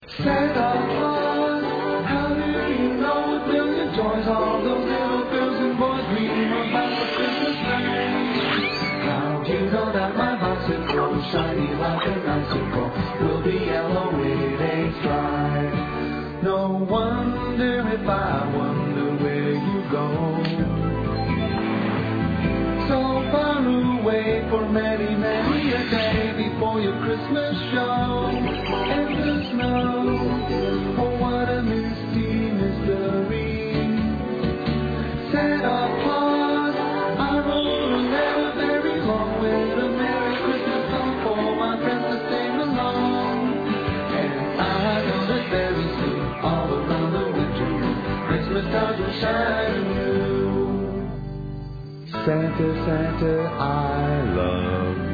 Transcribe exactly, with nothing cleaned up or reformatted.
Santa Claus, how do you know a billion toys all those little girls and boys dream about the Christmas night? How do you know that my bicycle, shiny like an icicle, will be yellow with a stripe? No wonder if I wonder where you go, so far away for many, many a day before your Christmas show. And the snow, oh what a misty mystery. Santa Claus, I wrote a letter very long with a Merry Christmas song for my friends to sing along. And I know that very soon, all around the winter moon, Christmas stars will shine anew. Santa, Santa, I love